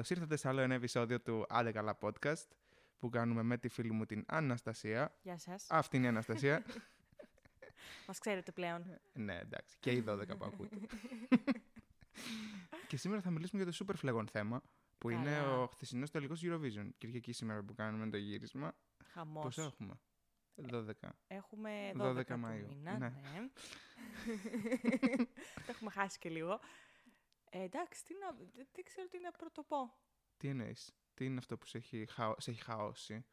Καλώς ήρθατε σε άλλο ένα επεισόδιο του Άντε Καλά Podcast που κάνουμε με τη φίλη μου την Αναστασία. Γεια σας. Αυτή είναι η Αναστασία. Μας ξέρετε πλέον. Ναι, εντάξει. Και οι 12 που ακούτε. Και σήμερα θα μιλήσουμε για το super φλεγόν θέμα που Καλά. είναι ο χθεσινός τελικός Eurovision. Κυριακή σήμερα που κάνουμε το γύρισμα. Χαμός. Πόσο έχουμε? 12. Έχουμε 12 12 Μαΐου. του μήνα, Ναι. ναι. Το έχουμε χάσει και λίγο. Εντάξει, δεν ξέρω τι να πρωτοπώ. Τι εννοείς? Τι είναι αυτό που σε έχει χαώσει?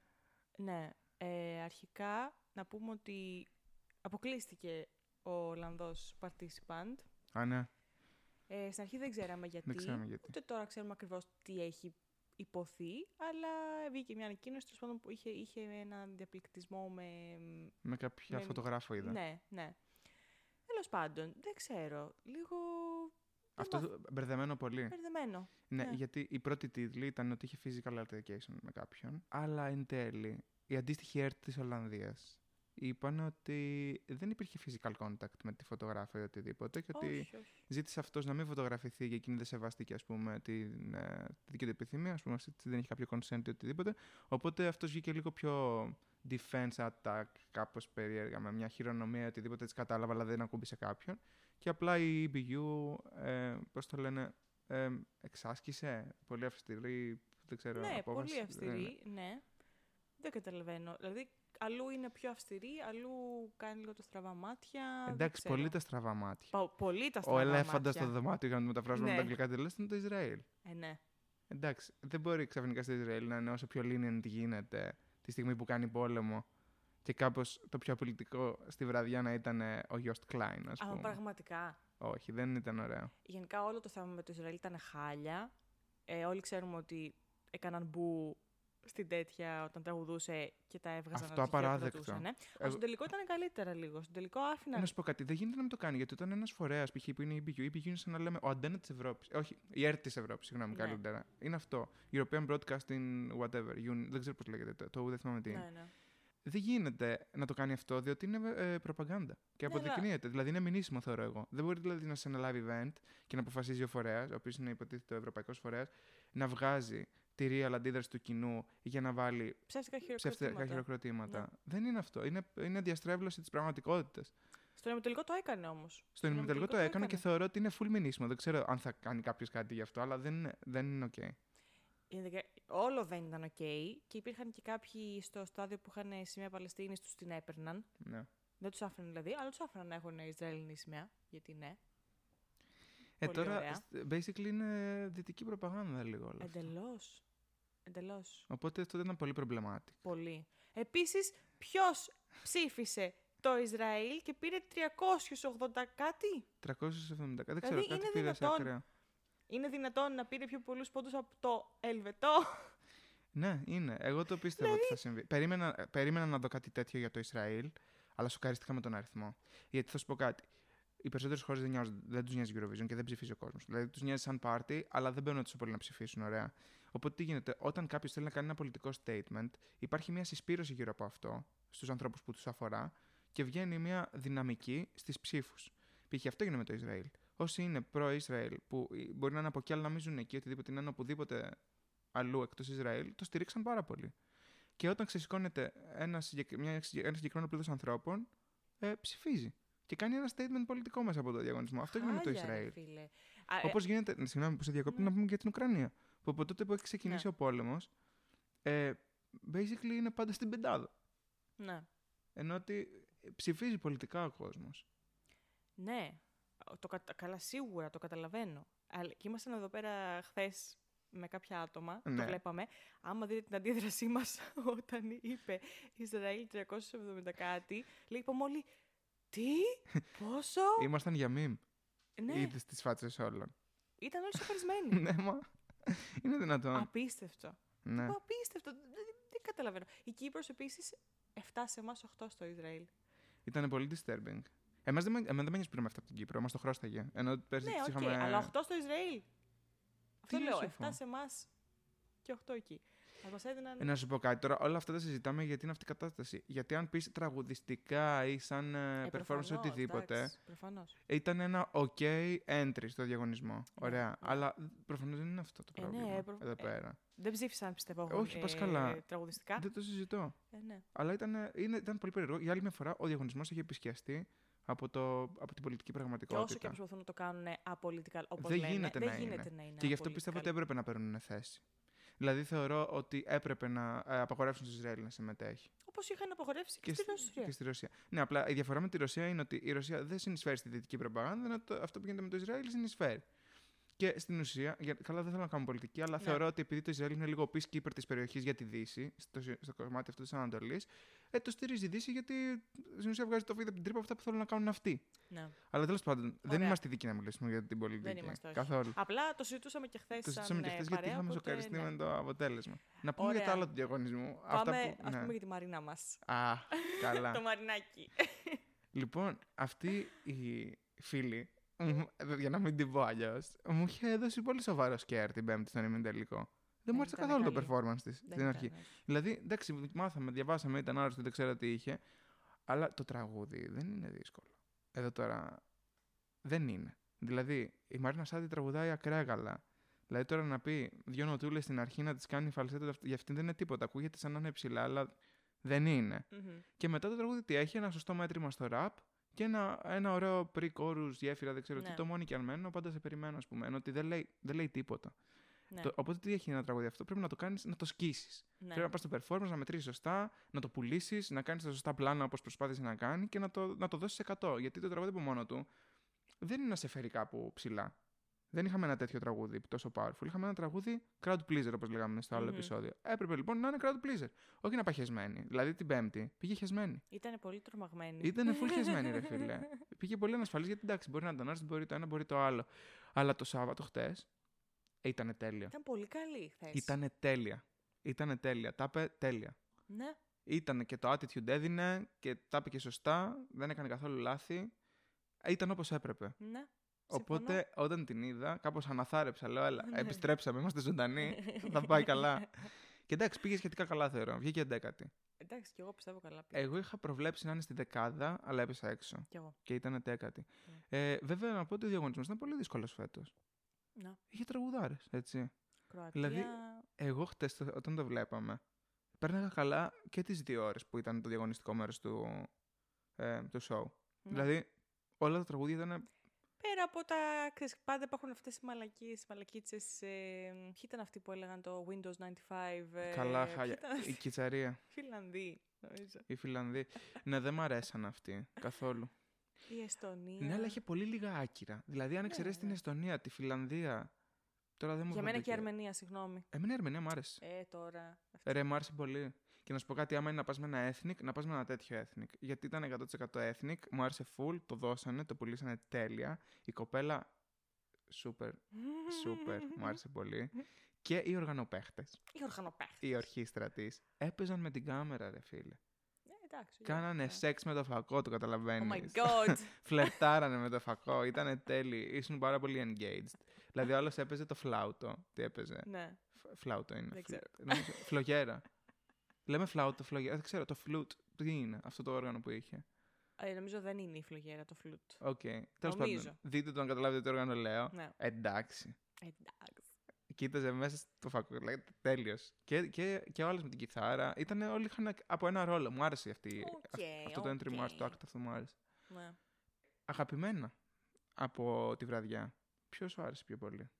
Ναι, αρχικά να πούμε ότι αποκλείστηκε ο Ολλανδός participant. Α, ναι. Στην αρχή δεν ξέραμε γιατί. Δεν ξέραμε γιατί. Ούτε τώρα ξέρουμε ακριβώς τι έχει υποθεί, αλλά βγήκε μια ανακοίνωση τέλος πάντων που είχε ένα διαπληκτισμό Με κάποια φωτογράφο είδα. Ναι, ναι. Τέλος πάντων, δεν ξέρω. Λίγο. Αυτό μπερδεμένο πολύ. Μπερδεμένο. Ναι, γιατί η πρώτη τίτλη ήταν ότι είχε physical altercation με κάποιον, αλλά εν τέλει η αντίστοιχη ΕΡΤ της Ολλανδίας είπαν ότι δεν υπήρχε physical contact με τη φωτογράφα ή οτιδήποτε και ότι Όχι. ζήτησε αυτός να μην φωτογραφηθεί και εκείνη δεν σεβάστηκε, ας πούμε, τη δική του επιθυμία, ας πούμε, δεν είχε κάποιο consent ή οτιδήποτε. Οπότε αυτός βγήκε λίγο πιο defense attack, κάπως περίεργα, με μια χειρονομία ή οτιδήποτε, έτσι κατάλαβα, αλλά δεν ακούμπησε κάποιον. Και απλά η EBU, πώς το λένε, εξάσκησε πολύ αυστηρή, δεν ξέρω, Ναι, απόφαση. πολύ αυστηρή, ναι. Δεν καταλαβαίνω. Δηλαδή, αλλού είναι πιο αυστηρή, αλλού κάνει λίγο τα στραβά μάτια. Εντάξει, πολύ τα στραβά μάτια. Πολύ τα Ο στραβά ελέφαντας μάτια. στο δωμάτιο, για να το μεταφράσουμε Ναι. με τα αγγλικά τελεία, είναι το Ισραήλ. Ναι. Εντάξει, δεν μπορεί ξαφνικά στο Ισραήλ να είναι όσο πιο lenient γίνεται τη στιγμή που κάνει πόλεμο και κάπως το πιο πολιτικό στη βραδιά να ήταν ο Γιώστ Κλάιν, ας πούμε. Αλλά πραγματικά. Όχι, δεν ήταν ωραίο. Γενικά όλο το θέμα με το Ισραήλ ήταν χάλια. Όλοι ξέρουμε ότι έκαναν μπου στην τέτοια όταν τραγουδούσε και τα έβγαζαν. Αυτό απαράδεκτο. Στον τελικό ήταν καλύτερα λίγο. Στον τελικό άφηνα. Να σου πω κάτι, δεν γίνεται να μην το κάνει γιατί όταν ένας φορέας, π.χ. που είναι η EBU, η EBU είναι σαν να λέμε ο αντένα της Ευρώπης. Όχι, η ΕΡΤ της Ευρώπης, συγγνώμη, Ναι. καλύτερα. Είναι αυτό. European Broadcasting, whatever. Δεν ξέρω πώς λέγεται. Το δεν θυμάμαι τι είναι. Ναι. Δεν γίνεται να το κάνει αυτό διότι είναι προπαγάνδα. Και Ναι, αποδεικνύεται. Δηλαδή είναι μηνύσιμο, θεωρώ εγώ. Δεν μπορεί δηλαδή να σε ένα live event και να αποφασίζει ο φορέας, ο οποίος είναι υποτίθεται ο ευρωπαϊκός φορέας, να βγάζει τη real αντίδραση του κοινού για να βάλει ψεύτικα χειροκροτήματα. Ναι. Δεν είναι αυτό. Είναι διαστρέβλωση της πραγματικότητας. Στον ημιτελικό το έκανε όμως. Στον ημιτελικό το έκανε και θεωρώ ότι είναι full μηνύσιμο. Δεν ξέρω αν θα κάνει κάποιος κάτι γι' αυτό, αλλά δεν είναι OK. Όλο δεν ήταν OK και υπήρχαν και κάποιοι στο στάδιο που είχαν σημαία Παλαιστίνης, τους την έπαιρναν. Ναι. Δεν τους άφηναν δηλαδή, αλλά τους άφηναν να έχουν Ισραηλινή σημαία. Γιατί ναι. Τώρα, ωραία. basically είναι δυτική προπαγάνδα λίγο όλα αυτά. Εντελώς. Οπότε αυτό ήταν πολύ problematic. Πολύ. Επίσης, ποιος ψήφισε το Ισραήλ και πήρε 380 κάτι. 370, δεν ξέρω, Δηλαδή, κάτι είναι πήρε σε δυνατόν? ακραία. Είναι δυνατόν να πήρε πιο πολλούς πόντους από το Ελβετό? Ναι, είναι. Εγώ το πίστευα ότι θα συμβεί. Περίμενα να δω κάτι τέτοιο για το Ισραήλ, αλλά σοκαρίστηκα με τον αριθμό. Γιατί θα σου πω κάτι. Οι περισσότερες χώρες δεν τους νοιάζει Eurovision και δεν ψηφίζει ο κόσμος. Δηλαδή τους νοιάζει σαν πάρτι, αλλά δεν μπαίνουν τόσο πολύ να ψηφίσουν, ωραία. Οπότε τι γίνεται, όταν κάποιος θέλει να κάνει ένα πολιτικό statement, υπάρχει μια συσπήρωση γύρω από αυτό, στους ανθρώπους που τους αφορά, και βγαίνει μια δυναμική στις ψήφους. Π.χ. αυτό γίνεται με το Ισραήλ. Όσοι είναι προ-Ισραήλ, που μπορεί να είναι από εκεί, αλλά να μην ζουν εκεί, οτιδήποτε είναι οπουδήποτε αλλού εκτός Ισραήλ, το στηρίξαν πάρα πολύ. Και όταν ξεσηκώνεται ένα συγκεκριμένο πλήθος ανθρώπων, ψηφίζει. Και κάνει ένα statement πολιτικό μέσα από το διαγωνισμό. Αυτό γίνεται με το Ισραήλ. Όπως γίνεται. Συγγνώμη που σε διακόπτω, να πούμε για την Ουκρανία. Που από τότε που έχει ξεκινήσει ο πόλεμος, basically είναι πάντα στην πεντάδα. Ναι. Ενώ ότι ψηφίζει πολιτικά ο κόσμος. Ναι. Καλά, σίγουρα το καταλαβαίνω. Και ήμασταν εδώ πέρα χθες με κάποια άτομα, ναι. Το βλέπαμε. Άμα δείτε την αντίδρασή μας όταν είπε Ισραήλ 370 κάτι, λέει είπαμε όλοι. Τι, πόσο. Ήμασταν για meme. Ναι. Είδες τις φάτσες όλων. Ήταν όλοι σοκαρισμένοι. Ναι, μα. Είναι δυνατόν. Απίστευτο. Ναι. Απίστευτο. Δεν καταλαβαίνω. Η Κύπρος επίσης 7 σε εμάς, 8 στο Ισραήλ. Ήταν πολύ disturbing. Εμένα δεν με νοιάζει που πήραμε 7 από την Κύπρο, μας το χρώσταγε. Ενώ πέρσι Ναι, οκ, είχαμε... αλλά 8 στο Ισραήλ. Αυτό λέω. σοφό. 7 σε εμάς και 8 εκεί. Θα μας έδιναν. Να σου πω κάτι τώρα, όλα αυτά τα συζητάμε γιατί είναι αυτή η κατάσταση. Γιατί αν πεις τραγουδιστικά ή σαν performance οτιδήποτε, ήταν ένα ok entry στο διαγωνισμό. Ωραία. Ναι. Αλλά προφανώς δεν είναι αυτό το πρόβλημα εδώ πέρα. Δεν ψήφισαν, πιστεύω. Όχι, πας καλά. Τραγουδιστικά. Δεν το συζητώ. Ναι. Αλλά ήταν πολύ περίεργο. Για άλλη μια φορά, ο διαγωνισμός είχε επισκιαστεί από την πολιτική πραγματικότητα. Και όσο και προσπαθούν να το κάνουν απολυτικά, όπως δεν λένε, γίνεται να είναι. Και γι' αυτό πιστεύω ότι έπρεπε να παίρνουν θέση. Δηλαδή θεωρώ ότι έπρεπε να απαγορεύσουν στο Ισραήλ να συμμετέχει. Όπως είχαν απαγορεύσει και στη Ρωσία. Ναι, απλά η διαφορά με τη Ρωσία είναι ότι η Ρωσία δεν συνεισφέρει στη δυτική προπαγάνδα, αυτό που γίνεται με το Ισραήλ συνεισφέρει. Και στην ουσία, καλά δεν θέλω να κάνω πολιτική, αλλά θεωρώ ότι επειδή το Ισραήλ είναι λίγο peacekeeper της περιοχής για τη Δύση, στο κομμάτι αυτό της Ανατολής, το στηρίζει η Δύση γιατί στην ουσία βγάζει το βίδο από την τρύπα αυτά που θέλουν να κάνουν αυτοί. Ναι. Αλλά τέλος πάντων, δεν είμαστε ειδικοί να μιλήσουμε για την πολιτική. Δεν είμαστε, καθόλου. Απλά το συζητούσαμε και χθες. Το συζητούσαμε και χθες γιατί είχαμε σοκαριστεί με το αποτέλεσμα. Να πούμε για τα άλλα του διαγωνισμού. Πάμε, ας πούμε για τη Μαρίνα μας. Α, καλά. Το Μαρινάκι. Λοιπόν, αυτή η φίλη, για να μην την πω αλλιώς, μου είχε δώσει πολύ σοβαρό σκέρ την Πέμπτη στον ημιτελικό. Δεν μου άρεσε καθόλου το performance της στην αρχή. Δηλαδή, εντάξει, μάθαμε, διαβάσαμε, ήταν άρρωστη, δεν ξέρω τι είχε. Αλλά το τραγούδι δεν είναι δύσκολο. Εδώ τώρα δεν είναι. Δηλαδή, η Μαρίνα Σάντι τραγουδάει ακραία καλά. Δηλαδή, τώρα να πει δυο νοτούλες στην αρχή να τις κάνει φαλσέτο, για αυτήν δεν είναι τίποτα. Ακούγεται σαν να είναι ψηλά, αλλά δεν είναι. Και μετά το τραγούδι τι έχει, ένα σωστό μέτρημα στο rap και ένα ωραίο pre-chorus, γέφυρα, δεν ξέρω τι, το μόνο και αν μένω, πάντα σε περιμένω, ας πούμε. Ότι δεν λέει τίποτα. Ναι. Οπότε τι έχει ένα τραγούδι αυτό, πρέπει να το κάνεις, να το σκίσεις. Ναι. Πρέπει να πας στο performance, να μετρήσεις σωστά, να το πουλήσεις, να κάνεις τα σωστά πλάνα όπως προσπάθησε να κάνει και να το δώσεις 100. Γιατί το τραγούδι από μόνο του δεν είναι να σε φέρει κάπου ψηλά. Δεν είχαμε ένα τέτοιο τραγούδι τόσο powerful. Είχαμε ένα τραγούδι crowd pleaser, όπως λέγαμε στο άλλο επεισόδιο. Έπρεπε λοιπόν να είναι crowd pleaser. Όχι να πάει χεσμένη. Δηλαδή την Πέμπτη πήγε χεσμένη. Ήτανε πολύ τρομαγμένη. Ήτανε full χεσμένη, ρε φίλε. Πήγε πολύ ανασφαλής γιατί εντάξει, μπορεί να τον άρεσε, μπορεί το ένα, μπορεί το άλλο. Αλλά το Σάββατο χτες. Ήτανε τέλεια. Ήταν πολύ καλή χθες. Ήτανε τέλεια. Τα είπε τέλεια. Ναι. Ήτανε και το attitude έδινε και τα είπε και σωστά. Δεν έκανε καθόλου λάθη. Ήταν όπως έπρεπε. Ναι. Οπότε όταν την είδα, κάπως αναθάρεψα. Λέω, έλα, επιστρέψαμε, είμαστε ζωντανοί. Θα πάει καλά. Και εντάξει, πήγε σχετικά καλά, θεωρώ. Βγήκε 11η. Εντάξει, και εγώ πιστεύω καλά πήγε. Εγώ είχα προβλέψει να είναι στη δεκάδα, αλλά έπεσα έξω. Κι εγώ. Και ήταν 10η. Βέβαια, να πω ότι ο διαγωνισμός ήταν πολύ δύσκολος φέτος. Να. Είχε τραγουδάρες, έτσι. Κροατία... Δηλαδή, εγώ χτες όταν το βλέπαμε, πέρναγα καλά και τις 2 ώρες που ήταν το διαγωνιστικό μέρος του show. Ναι. Δηλαδή, όλα τα τραγούδια ήταν... Πέρα από τα... πάντα υπάρχουν αυτές οι μαλακίτσες... Ποιοι ήταν αυτοί που έλεγαν το Windows 95... Καλά, χάλια. Η Κιτσαρία. Φιλανδοί, νομίζω. Οι Φιλανδοί. Ναι, δεν μ' αρέσαν αυτοί καθόλου. Η Εστονία. Ναι, αλλά είχε πολύ λίγα άκυρα. Δηλαδή, αν εξαιρέσει την Εστονία, τη Φιλανδία. Τώρα δεν μου για μένα και η Αρμενία, συγγνώμη. Εμένα η Αρμενία μου άρεσε. Τώρα. Ρε, μου άρεσε πολύ. Και να σου πω κάτι, άμα είναι να πας με ένα ethnic, να πας με ένα τέτοιο ethnic. Γιατί ήταν 100% ethnic, μου άρεσε full, το δώσανε, το πουλήσανε τέλεια. Η κοπέλα, super, μου άρεσε πολύ. Και οι οργανοπαίχτες. Οι ορχήστρα της έπαιζαν με την κάμερα, ρε φίλε. Εντάξει, κάνανε σεξ με το φακό, το καταλαβαίνεις. Oh my god. Φλερτάρανε με το φακό, ήτανε τέλειοι. Ήσουν πάρα πολύ engaged. Δηλαδή, άλλος έπαιζε το φλάουτο. Τι έπαιζε? Ναι. Φλάουτο είναι. Δεν ξέρω. Φλογέρα. Λέμε φλάουτο, φλογέρα. Δεν ξέρω, το φλουτ. Τι είναι αυτό το όργανο που είχε? Νομίζω δεν είναι η φλογέρα, το φλουτ. Οκ. Τέλος πάντων. Δείτε το να καταλάβετε τι όργανο λέω. Ναι. Εντάξει. Κοίταζε μέσα στο φακό, λέγεται τέλειος. Και όλες με την κιθάρα. Όλοι είχαν από ένα ρόλο. Μου άρεσε αυτό το entry μου, το act αυτό μου άρεσε. Ναι. Αγαπημένα από τη βραδιά. Ποιος σου άρεσε πιο πολύ?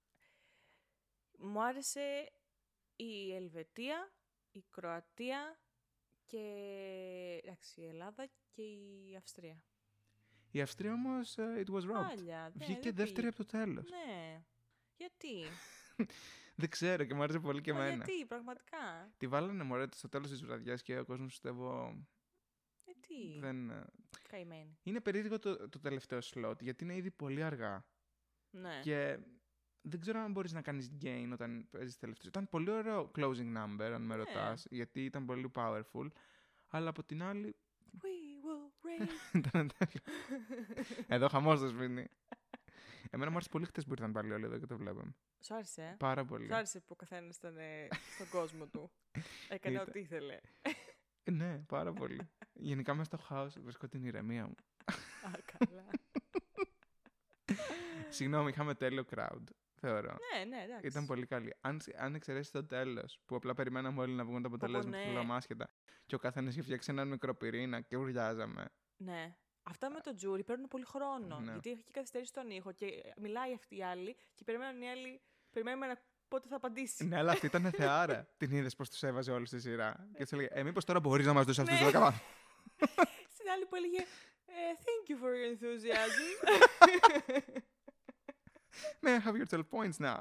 Μου άρεσε η Ελβετία, η Κροατία και η Ελλάδα και η Αυστρία. Η Αυστρία όμως, it was robbed. Βγήκε δεύτερη από το τέλος. Ναι. Γιατί? Δεν ξέρω και μου άρεσε πολύ και εμένα. Γιατί, πραγματικά. Τη βάλανε μωρέ στο τέλος της βραδιάς και ο κόσμος πιστεύω... Γιατί? Καημένη. Είναι περίεργο το τελευταίο slot γιατί είναι ήδη πολύ αργά. Ναι. Και δεν ξέρω αν μπορείς να κάνεις gain όταν παίζεις τελευταίο. Ήταν πολύ ωραίο closing number αν με ρωτάς, γιατί ήταν πολύ powerful. Αλλά από την άλλη... We will reign. Ήταν τέλειο. Εδώ χαμός το σπίτι. Εμένα μου άρεσε πολύ χτες που ήρθαν πάλι όλοι εδώ και το βλέπαμε. Σου άρεσε, Πάρα πολύ. Σου άρεσε που ο καθένας ήταν στον κόσμο του. Έκανε ό,τι ήθελε. Ναι, πάρα πολύ. Γενικά μέσα στο χάος βρίσκω την ηρεμία μου. Α, καλά. Συγγνώμη, είχαμε τέλειο crowd, θεωρώ. Ναι, εντάξει. Ήταν πολύ καλή. Αν εξαιρέσει το τέλος, που απλά περιμέναμε όλοι να βγουν τα αποτελέσματα ναι. του φουλαμάσχετα και ο καθένας είχε φτιάξει έναν μικροπυρήνα και ουρλιάζαμε. Ναι. Αυτά με το τζούρι παίρνουν πολύ χρόνο. Ναι. Γιατί έχει καθυστερήσει τον ήχο και μιλάει αυτή η άλλη και περιμένουν οι άλλοι. Περιμένουμε πότε θα απαντήσει. Ναι, αλλά αυτή ήταν θεάρα. Την είδες πως τους έβαζε όλους στη σειρά. Και της έλεγε, μήπως τώρα μπορείς να μας δώσεις αυτούς τους 10 βαθμούς. Στην άλλη που έλεγε thank you for your enthusiasm. May I have your 12 points now?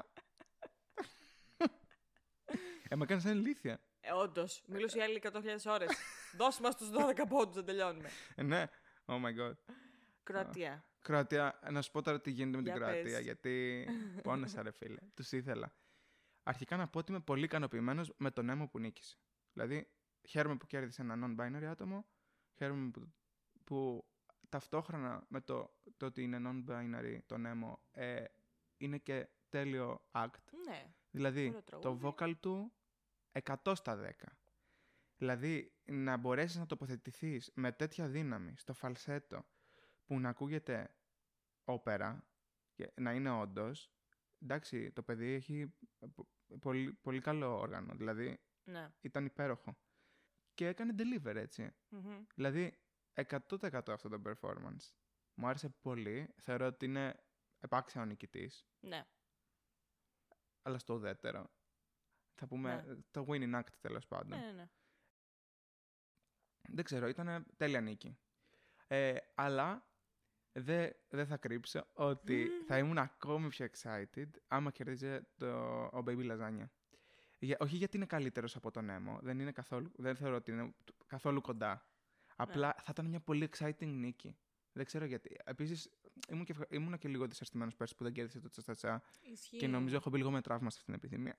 Με έκανες ηλίθεια. Όντως, μιλούσε η άλλη 100.000 ώρες. Δώσ' μας τους 12 πόντους να τελειώνουμε. Ναι, oh my god. Κροατία. Κροατία, να σου πω τώρα τι γίνεται με την Για Κροατία, πες. γιατί πόνεσα ρε φίλε, τους ήθελα. Αρχικά να πω ότι είμαι πολύ ικανοποιημένος με τον Nemo που νίκησε. Δηλαδή, χαίρομαι που κέρδισε ένα non-binary άτομο, χαίρομαι που ταυτόχρονα με το ότι είναι non-binary το Nemo, είναι και τέλειο act. Ναι. Δηλαδή, Ωραίο το τραγούδι. vocal του 100 στα 10. Δηλαδή, να μπορέσεις να τοποθετηθείς με τέτοια δύναμη στο φαλσέτο που να ακούγεται όπερα, και να είναι όντως, εντάξει, το παιδί έχει πολύ, πολύ καλό όργανο, δηλαδή Ναι. ήταν υπέροχο. Και έκανε deliver, έτσι. Μμμ. Δηλαδή, 100% αυτό το performance. Μου άρεσε πολύ, θεωρώ ότι είναι επάξια ο νικητής, Ναι. αλλά στο ουδέτερο. Θα πούμε Ναι. το winning act τέλος πάντων. Ναι. Δεν ξέρω, ήταν τέλεια νίκη. Αλλά δεν θα κρύψω ότι θα ήμουν ακόμη πιο excited άμα κερδίζει ο Baby Lasagna. Όχι γιατί είναι καλύτερος από τον Nemo, δεν θεωρώ ότι είναι καθόλου κοντά. Απλά θα ήταν μια πολύ exciting νίκη. Δεν ξέρω γιατί. Επίσης, ήμουν και λίγο δυσαρεστημένος πέρσι που δεν κέρδισε το Τσαστατσά Ισχύει. και νομίζω έχω μπει λίγο με τραύμα σε αυτήν την επιθυμία.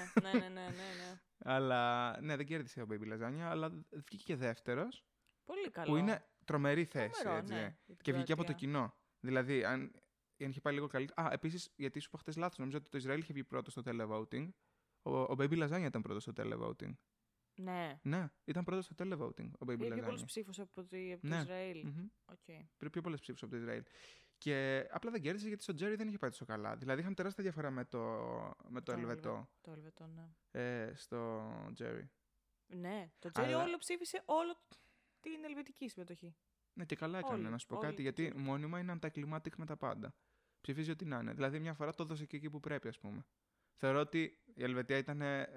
Ναι. Αλλά ναι, δεν κέρδισε ο Baby Lasagna, αλλά βγήκε και δεύτερος. Πολύ καλό. Που είναι τρομερή θέση, Τρομερό, έτσι. ναι, για την Και βγήκε από το Κροατία. κοινό. Δηλαδή, αν είχε πάει λίγο καλύτερα. Επίσης, γιατί σου είπα χτες λάθος, νομίζω ότι το Ισραήλ είχε βγει πρώτο στο televoting. Ο Baby Lasagna ήταν πρώτο στο televoting. Ναι. Ναι, ήταν πρώτο στο televoting ο Baby Είχε πιο Lasagna. πολλούς ψήφους από το Ναι. Ισραήλ. Μμμ. Okay. Πιο πολλές ψήφους από το Ισραήλ. Και απλά δεν κέρδισε γιατί στο Jerry δεν είχε πάει τόσο καλά. Δηλαδή, είχαν τεράστια διαφορά με το Ελβετό Το Ελβετό, ναι. στο Jerry. Ναι, το Τζέρι Αλλά- όλο ψήφισε όλο την ελβετική συμμετοχή. Ναι, και καλά έκανε να σου πω όλοι κάτι, το γιατί Jerry. μόνιμα είναι anticlimactic με τα πάντα. Ψηφίζει ό,τι να είναι. Δηλαδή, μια φορά το έδωσε και εκεί που πρέπει, ας πούμε. Θεωρώ ότι η Ελβετία ήταν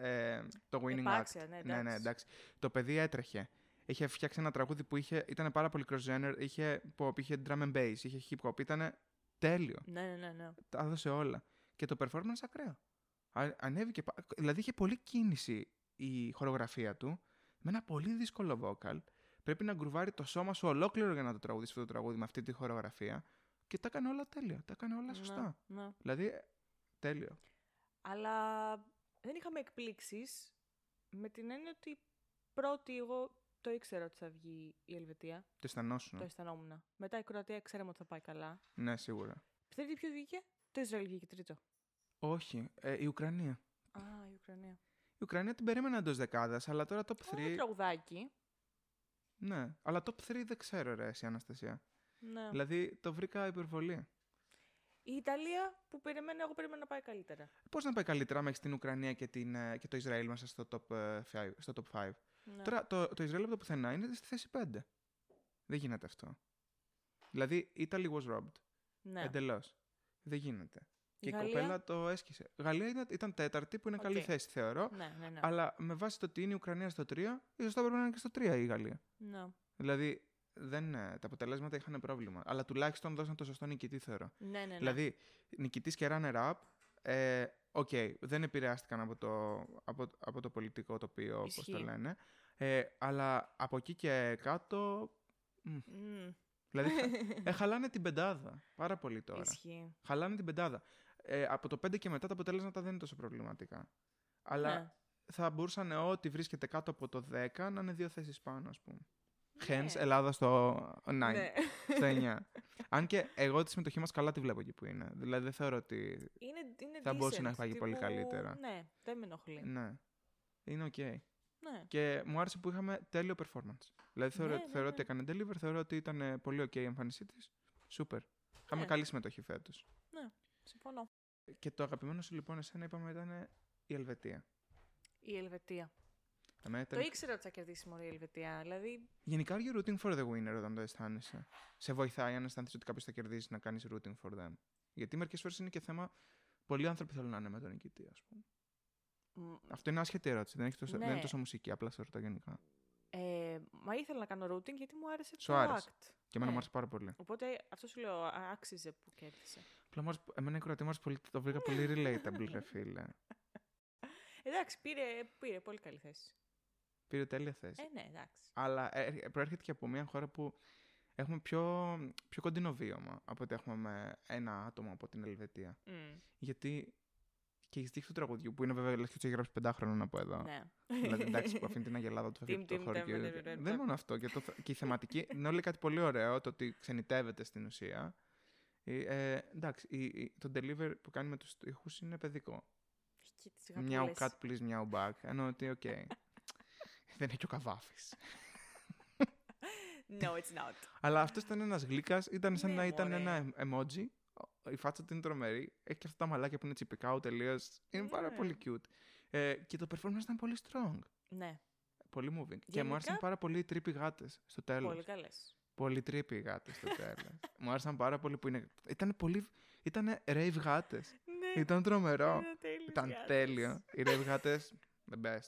το winning Επάξια, act. ναι, Ναι, εντάξει. εντάξει. Το παιδί έτρεχε. Είχε φτιάξει ένα τραγούδι που ήταν πάρα πολύ cross-genre, είχε pop, είχε drum and bass, είχε hip hop, ήταν τέλειο. Ναι. Τα έδωσε όλα. Και το performance ακραίο. Ανέβηκε. Δηλαδή είχε πολλή κίνηση η χορογραφία του, με ένα πολύ δύσκολο vocal. Πρέπει να γκρουβάρει το σώμα σου ολόκληρο για να το τραγουδίσει αυτό το τραγούδι με αυτή τη χορογραφία. Και τα έκανε όλα τέλεια. Τα έκανε όλα σωστά. Ναι. Δηλαδή, τέλειο. Αλλά δεν είχαμε εκπλήξεις με την έννοια ότι πρώτη εγώ το ήξερα ότι θα βγει η Ελβετία. Το αισθανόσουν. Το αισθανόμουν. Μετά η Κροατία ξέραμε ότι θα πάει καλά. Ναι, σίγουρα. Τρίτη ποιο βγήκε? Το Ισραήλ βγήκε τρίτο. Όχι, η Ουκρανία. Α, η Ουκρανία. Η Ουκρανία την περίμενα εντός δεκάδας, αλλά τώρα top 3. Ωραίο τραγουδάκι. Ναι, αλλά top 3 δεν ξέρω, ρε, εσύ Αναστασία. Ναι. Δηλαδή, το βρήκα υπερβολή. Η Ιταλία που εγώ περίμενα να πάει καλύτερα. Πώς να πάει καλύτερα μέχρι την Ουκρανία και το Ισραήλ μέσα στο top 5. Ναι. Τώρα το Ισραήλ από το πουθενά είναι στη θέση 5. Δεν γίνεται αυτό. Δηλαδή, Italy was robbed. Ναι. Εντελώς. Δεν γίνεται. Και η Γαλλία? κοπέλα το έσκησε. Γαλλία ήταν τέταρτη, που είναι καλή θέση, θεωρώ. Ναι. Αλλά με βάση το ότι είναι η Ουκρανία στο 3, ίσως θα έπρεπε να είναι και στο 3 η Γαλλία. Ναι. Δηλαδή, τα αποτελέσματα είχαν πρόβλημα. Αλλά τουλάχιστον δώσαν το σωστό νικητή, θεωρώ. Ναι. Δηλαδή, νικητής και runner-up, δεν επηρεάστηκαν από το πολιτικό τοπίο, όπως το Ισχύει. λένε. Αλλά από εκεί και κάτω. Δηλαδή, χαλάνε την πεντάδα. Πάρα πολύ τώρα. Ισχύει. Χαλάνε την πεντάδα. Από το 5 και μετά τα αποτελέσματα δεν είναι τόσο προβληματικά. Αλλά Ναι. θα μπορούσαν ό,τι βρίσκεται κάτω από το 10 να είναι 2 θέσεις πάνω, ας πούμε. Ναι. Hence, Ελλάδα στο 9. Ναι. Στο 9. Αν και εγώ τη συμμετοχή μας καλά τη βλέπω εκεί που είναι. Δηλαδή δεν θεωρώ ότι Είναι θα μπορούσε decent, να έχει πάει πολύ καλύτερα. Ναι, δεν με ενοχλεί. Ναι. Είναι οκ. Ναι. Και μου άρεσε που είχαμε τέλειο performance. Δηλαδή θεωρώ ότι έκανε deliver, θεωρώ ότι ήταν πολύ ok η εμφάνισή τη. Σούπερ. Είχαμε καλή συμμετοχή φέτος. Ναι, συμφωνώ. Και το αγαπημένο σου λοιπόν εσένα είπαμε ήταν η Ελβετία. Η Ελβετία. Το ήξερα ότι θα κερδίσει μωρή η Ελβετία. Δηλαδή... Γενικά you're rooting for the winner όταν το αισθάνεσαι. Σε βοηθάει αν αισθάνεσαι ότι κάποιος θα κερδίσει να κάνεις rooting for them. Γιατί μερικές φορές είναι και θέμα. Πολλοί άνθρωποι θέλουν να είναι με τον νικητή, ας πούμε. Αυτό είναι άσχετη ερώτηση. Δεν είναι τόσο μουσική, απλά σε ρωτάω γενικά. Μα ήθελα να κάνω routing γιατί μου άρεσε σου το άρεσε. act. Και εμένα μου άρεσε πάρα πολύ. Οπότε αυτό σου λέω, άξιζε που κέρδισε. Απλά εμένα η Κροατία μου άρεσε πολύ, το βρήκα πολύ relatable, ρε φίλε. Εντάξει, πήρε πολύ καλή θέση. Πήρε τέλεια θέση. Ναι, εντάξει. Αλλά προέρχεται και από μια χώρα που έχουμε πιο κοντινό βίωμα από ότι έχουμε με ένα άτομο από την Ελβετία. Γιατί και η στίχη του τραγουδιού, που είναι βέβαια λες και του έχει γράψει 5χρονο από εδώ. Ναι. Δηλαδή εντάξει, που αφήνει την αγελάδα του φεύγει από το χωριό. Δεν είναι μόνο αυτό. Και η θεματική είναι όλη κάτι πολύ ωραίο, το ότι ξενιτεύεται στην ουσία. Εντάξει, το deliver που κάνει με τους στίχους είναι παιδικό. Μιαου cat please, μιαου back. Ενώ ότι, οκ. Δεν είναι και ο Καβάφης. No, it's not. Αλλά αυτός ήταν ένας γλύκας, ήταν σαν να ήταν ένα emoji. Η φάτσα του είναι τρομερή. Έχει και αυτά τα μαλάκια που είναι τσιπικά τελείως. Είναι πάρα πολύ cute. Και το performance ήταν πολύ strong. Ναι. Πολύ moving. Γενικά... Και μου άρεσαν πάρα πολύ οι τρίποι γάτες στο τέλος. Πολύ καλές. Πολύ τρίποι γάτες στο τέλος. Μου άρεσαν πάρα πολύ που είναι. Ήταν rave γάτες. Ναι. Ήταν τρομερό. Ήταν τέλειο. Οι rave γάτες, the best.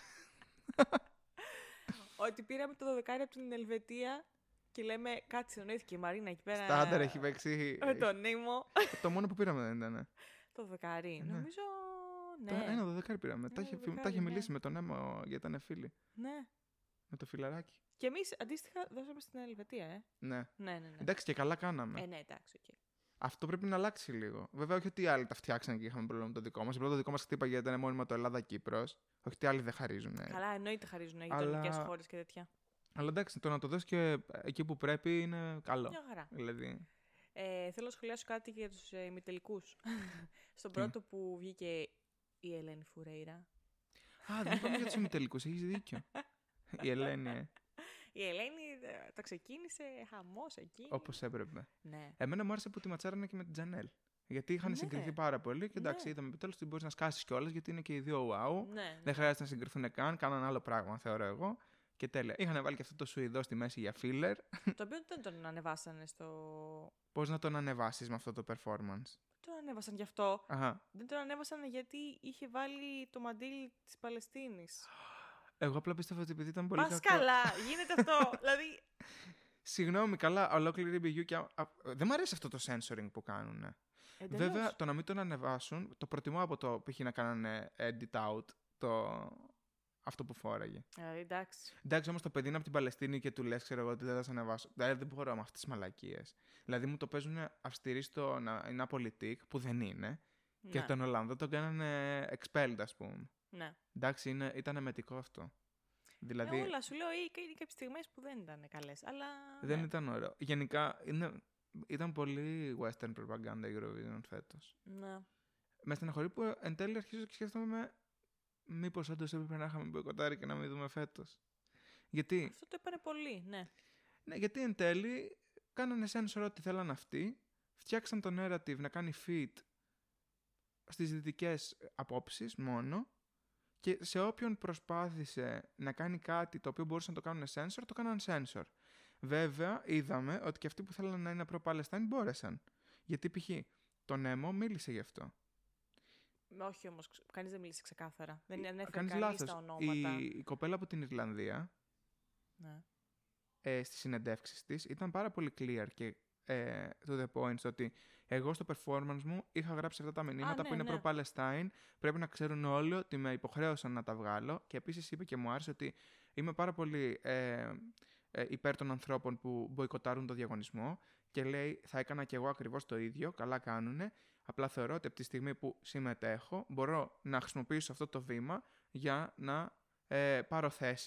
Ότι πήραμε το 12 από την Ελβετία και λέμε κάτι συνοήθηκε η Μαρίνα εκεί πέρα. Στάντερ έχει παίξει. Με τον Νίμο. Το μόνο που πήραμε δεν ήταν. Το 12, νομίζω. Ναι. Ένα 12 πήραμε. Τα είχε μιλήσει με τον Νέμο γιατί ήταν φίλοι. Ναι. Με το φιλαράκι. Και εμείς αντίστοιχα δώσαμε στην Ελβετία, Ναι. Ναι. Εντάξει, και καλά κάναμε. Ναι, εντάξει, οκ. Αυτό πρέπει να αλλάξει λίγο. Βέβαια, όχι ότι οι άλλοι τα φτιάξαν και είχαμε πρόβλημα με το δικό μας. Απλά το δικό μας χτύπαγε γιατί ήταν μόνιμα το Ελλάδα-Κύπρος. Όχι ότι οι άλλοι δεν χαρίζουν. Καλά, εννοείται χαρίζουν γειτονικές χώρες και τέτοια. Αλλά εντάξει, το να το δώσει και εκεί που πρέπει είναι καλό. Μια χαρά. Δηλαδή... θέλω να σχολιάσω κάτι για τους ημιτελικούς. Στον πρώτο που βγήκε η Ελένη Φουρέιρα. Α, δεν είπαμε για τους ημιτελικούς, έχεις δίκιο. Η Ελένη. Η Ελένη τα ξεκίνησε χαμός εκεί. Όπως έπρεπε. Ναι. Εμένα μου άρεσε που τη ματσάρανε και με την Τζανέλ. Γιατί είχαν συγκριθεί πάρα πολύ και εντάξει, είδαμε επιτέλους ότι μπορεί να σκάσεις κιόλας γιατί είναι και οι δύο wow. Ναι. Δεν χρειάζεται να συγκριθούν καν, κάναν άλλο πράγμα, θεωρώ εγώ. Και τέλεια. Είχαν βάλει και αυτό το Σουηδό στη μέση για filler. Το οποίο δεν τον ανεβάσανε στο. Πώς να τον ανεβάσεις με αυτό το performance. Τον ανέβασαν γι' αυτό. Αχα. Δεν τον ανέβασαν γιατί είχε βάλει το μαντίλι της Παλαιστίνης. Εγώ απλά πίστευα ότι επειδή ήταν πολύ κακό. Πας καλά, γίνεται αυτό. Δηλαδή. Συγγνώμη, καλά, ολόκληρη BU και. Δεν μου αρέσει αυτό το censoring που κάνουν. Βέβαια, το να μην τον ανεβάσουν, το προτιμώ από το π.χ. να κάνανε edit out αυτό που φόραγε. Εντάξει. Εντάξει, όμως το παιδί είναι από την Παλαιστίνη και του λες, ξέρω εγώ, ότι δεν θα σε ανεβάσω. Δηλαδή δεν μπορώ με αυτές τις μαλακίες. Δηλαδή μου το παίζουν αυστηροί στο να είναι απολυτικ, που δεν είναι. Ναι. Και τον Ολλανδό τον κάνανε expelled, ας πούμε. Ναι. Εντάξει, ήταν εμετικό αυτό. Δηλαδή, όλα σου λέω, είναι κάποιες στιγμές που δεν ήταν καλές, αλλά. Δεν ήταν ωραίο. Γενικά ήταν πολύ western propaganda η Eurovision φέτος. Ναι. Με στεναχωρεί που εν τέλει αρχίζω και σκέφτομαι μήπως όντως έπρεπε να είχαμε μποϊκοτάρει και να μην δούμε φέτος. Γιατί. Αυτό το είπανε πολύ, ναι. Ναι, γιατί εν τέλει κάνανε sensor ό,τι θέλαν αυτοί, φτιάξαν το narrative να κάνει fit στις δυτικές απόψεις μόνο και σε όποιον προσπάθησε να κάνει κάτι το οποίο μπορούσαν να το κάνουν sensor, το κάναν sensor. Βέβαια, είδαμε ότι και αυτοί που θέλανε να είναι pro-Palestine μπόρεσαν. Γιατί π.χ. το Νέμο μίλησε γι' αυτό. Όχι όμως, κανείς δεν μίλησε ξεκάθαρα. Δεν ανέφερε κανείς τα ονόματα. Η κοπέλα από την Ιρλανδία, ναι. Στις συνεντεύξεις της, ήταν πάρα πολύ clear και to the point ότι εγώ στο performance μου είχα γράψει αυτά τα μηνύματα που είναι pro-Palestine. Πρέπει να ξέρουν όλοι ότι με υποχρέωσαν να τα βγάλω. Και επίσης είπε και μου άρεσε ότι είμαι πάρα πολύ υπέρ των ανθρώπων που μποϊκοτάρουν το διαγωνισμό. Και λέει, θα έκανα κι εγώ ακριβώς το ίδιο. Καλά κάνουνε. Απλά θεωρώ ότι από τη στιγμή που συμμετέχω μπορώ να χρησιμοποιήσω αυτό το βήμα για να πάρω θέση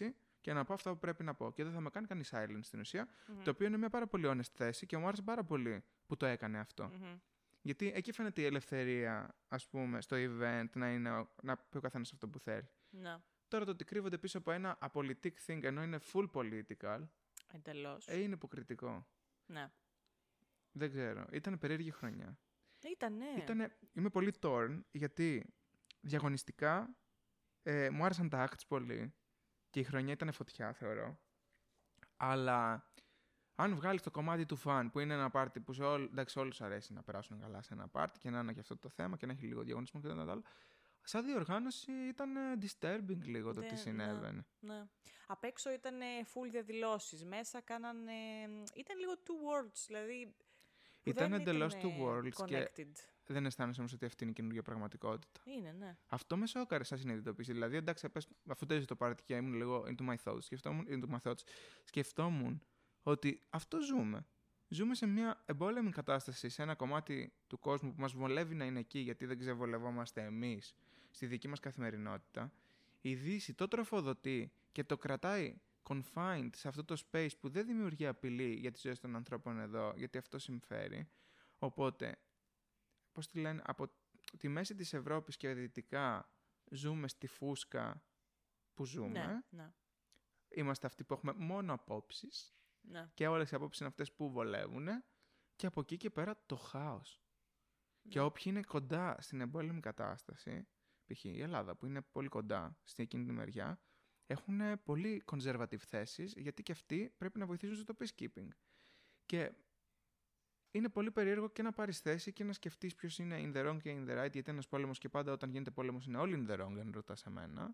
και να πω αυτά που πρέπει να πω. Και δεν θα με κάνει κανεί silence στην ουσία, το οποίο είναι μια πάρα πολύ honest θέση και μου άρεσε πάρα πολύ που το έκανε αυτό. Γιατί εκεί φαίνεται η ελευθερία, ας πούμε, στο event να πει ο καθένας αυτό που θέλει. Ναι. Τώρα το ότι κρύβονται πίσω από ένα apolitic thing ενώ είναι full political. Εντελώς. Είναι υποκριτικό. Ναι. Δεν ξέρω. Ήταν περίεργη χρονιά. Είμαι πολύ torn γιατί διαγωνιστικά μου άρεσαν τα acts πολύ και η χρονιά ήταν φωτιά, θεωρώ. Αλλά αν βγάλεις το κομμάτι του fan, που είναι ένα πάρτι που σε όλους αρέσει να περάσουν καλά σε ένα πάρτι και να είναι και αυτό το θέμα και να έχει λίγο διαγωνισμό και τα άλλα, σαν διοργάνωση ήταν disturbing λίγο το τι συνέβαινε. Ναι. Απ' έξω ήταν full διαδηλώσεις. Μέσα κάνανε... Ήταν λίγο two worlds, δηλαδή... Ήταν εντελώς two worlds connected. Και δεν αισθάνεσαι όμως ότι αυτή είναι η καινούργια πραγματικότητα. Είναι, ναι. Αυτό με σόκαρε σαν συνειδητοποίηση. Δηλαδή, εντάξει, αφού τέλειωσε το πάρτι και ήμουν λίγο into my thoughts, σκεφτόμουν ότι αυτό ζούμε. Ζούμε σε μια εμπόλεμη κατάσταση, σε ένα κομμάτι του κόσμου που μας βολεύει να είναι εκεί, γιατί δεν ξεβολευόμαστε εμείς στη δική μας καθημερινότητα. Η Δύση το τροφοδοτεί και το κρατάει confined σε αυτό το space που δεν δημιουργεί απειλή για τις ζωές των ανθρώπων εδώ, γιατί αυτό συμφέρει. Οπότε, πώς τη λένε, από τη μέση της Ευρώπης και δυτικά ζούμε στη φούσκα που ζούμε. Ναι. Είμαστε αυτοί που έχουμε μόνο απόψεις. Ναι. Και όλες οι απόψεις είναι αυτές που βολεύουν. Και από εκεί και πέρα το χάος. Ναι. Και όποιοι είναι κοντά στην εμπόλεμη κατάσταση, π.χ. η Ελλάδα που είναι πολύ κοντά στην εκείνη τη μεριά, έχουν πολύ conservative θέσεις, γιατί και αυτοί πρέπει να βοηθήσουν στο peacekeeping. Και είναι πολύ περίεργο και να πάρεις θέση και να σκεφτείς ποιος είναι in the wrong και in the right, γιατί ένας πόλεμος και πάντα όταν γίνεται πόλεμος είναι όλοι in the wrong, αν ρωτάς εμένα.